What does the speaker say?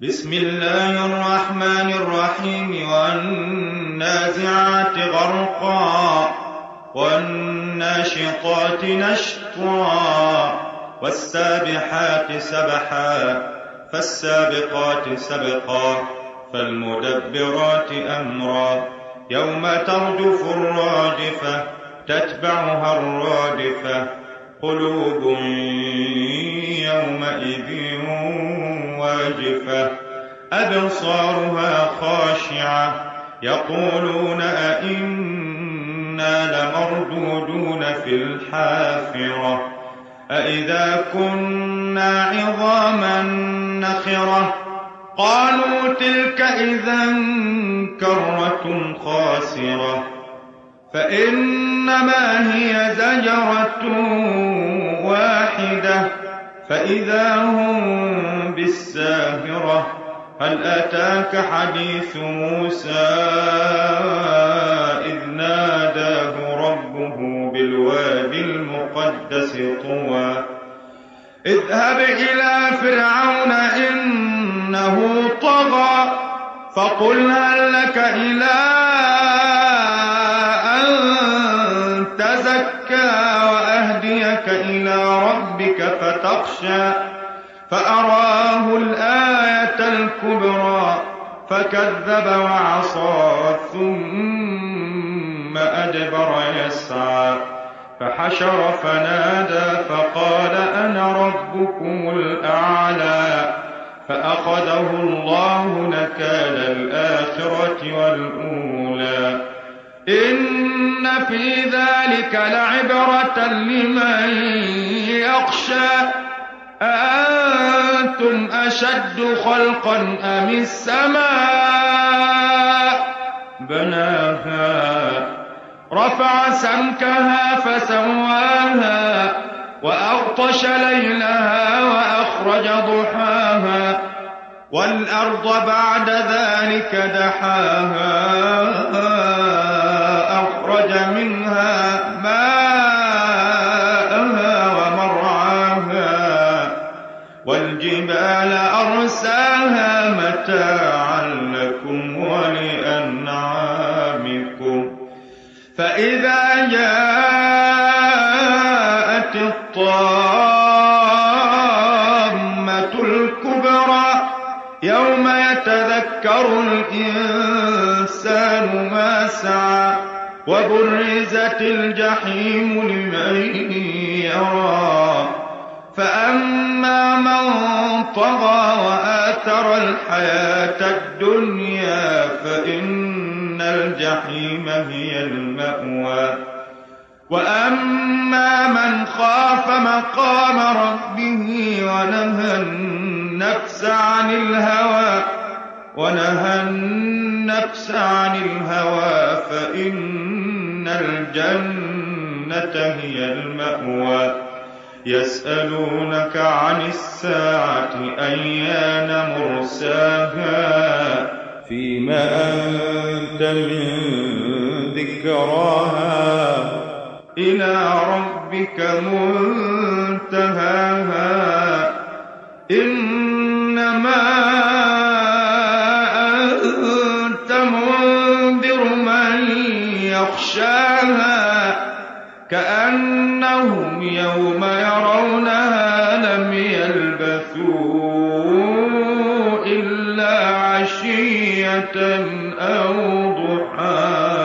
بسم الله الرحمن الرحيم والنازعات غرقا والناشطات نشطا والسابحات سبحا فالسابقات سبقا فالمدبرات أمرا يوم ترجف الراجفة تتبعها الرادفة قلوب يومئذ واجفة أبصارها خاشعة يقولون أئنا لمردودون في الحافرة أئذا كنا عظاما نخرة قالوا تلك إذا كرة خاسرة فإنما هي زجرة واحدة فإذا هم بالساهرة هل أتاك حديث موسى إذ ناداه ربه بالوادي المقدس طوى اذهب إلى فرعون إنه طغى فقل هل لك إلى أن تزكى وأهديك إلى ربك فتخشى فأراه الآية الكبرى فكذب وعصى ثم أدبر يسعى فحشر فنادى فقال أنا ربكم الأعلى فأخذه الله نكال الآخرة والأولى إن في ذلك لعبرة لمن يخشى أأنتم أشد خلقا أم السماء بناها رفع سمكها فسواها وأغطش ليلها وأخرج ضحاها والأرض بعد ذلك دحاها أخرج منها ماءها ومرعاها والجبال أرساها متاعا لكم ولأنعامكم فإذا جاءت الطامة الكبرى يوم يتذكر الإنسان ما سعى وبرزت الجحيم لمن يرى فأما من طغى وآثر الحياة الدنيا فإن الجحيم هي المأوى وأما من خاف مقام ربه ونهى النفس عن الهوى فإن الجنة هي المأوى يسألونك عن الساعة أيان مرساها فيما أنت من ذكراها إلى ربك منتهاها إنما أنت منذر من يخشاها كأنهم يوم يرونها لم يلبثوا إلا عشية أو ضحاها.